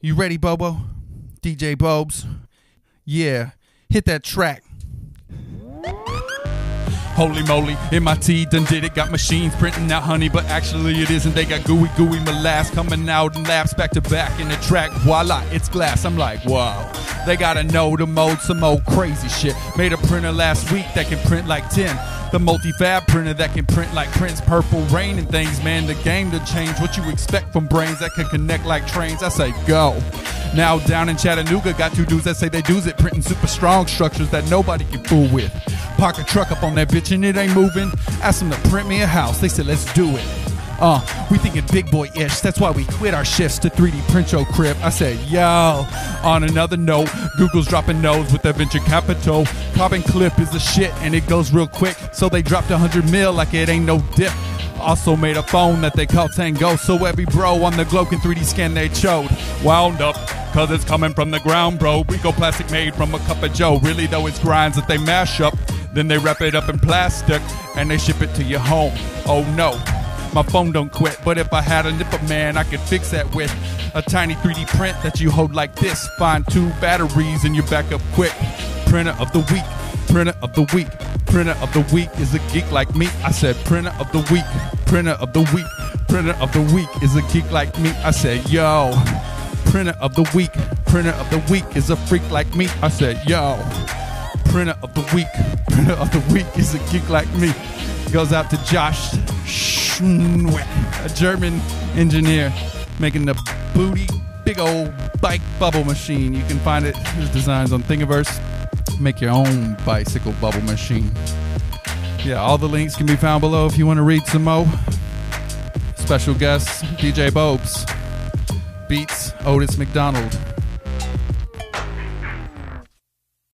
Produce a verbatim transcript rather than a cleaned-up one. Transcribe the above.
You ready, Bobo? D J Bobes? Yeah, hit that track. Holy moly, M I T done did it. Got machines printing out honey, but actually it isn't. They got gooey gooey molasses coming out in labs back to back in the track. Voila, it's glass. I'm like, wow. They gotta know to mold some old crazy shit. Made a printer last week that can print like ten. The multi-fab printer that can print like Prince, Purple Rain and things, man. The game to change what you expect from brains that can connect like trains. I say go. Now down in Chattanooga, got two dudes that say they do's it, printing super strong structures that nobody can fool with. Park a truck up on that bitch and it ain't moving. Ask them to print me a house. They said let's do it. Uh, we thinking big boy-ish. That's why we quit our shifts to three D print your crib. I said, yo. On another note, Google's dropping nose with their venture capital. Carbon clip is the shit and it goes real quick. So they dropped a hundred mil like it ain't no dip. Also made a phone that they call Tango, so every bro on the globe can three D scan they chode. Wound up, cause it's coming from the ground, bro. Rico plastic made from a cup of joe. Really though, it's grinds that they mash up. Then they wrap it up in plastic and they ship it to your home. Oh no, my phone don't quit, but if I had a nipper, man, I could fix that with a tiny three D print that you hold like this. Find two batteries and you're back up quick. Printer of the week, printer of the week, printer of the week is a geek like me. I said printer of the week, printer of the week, printer of the week is a geek like me. I said yo, printer of the week, printer of the week is a freak like me. I said yo, printer of the week, printer of the week is a geek like me. Goes out to Josh Schneck, a German engineer making the booty big old bike bubble machine. You can find it, his designs on Thingiverse. Make your own bicycle bubble machine. Yeah, all the links can be found below if you want to read some more. Special guest, D J Bobes. Beats, Otis McDonald.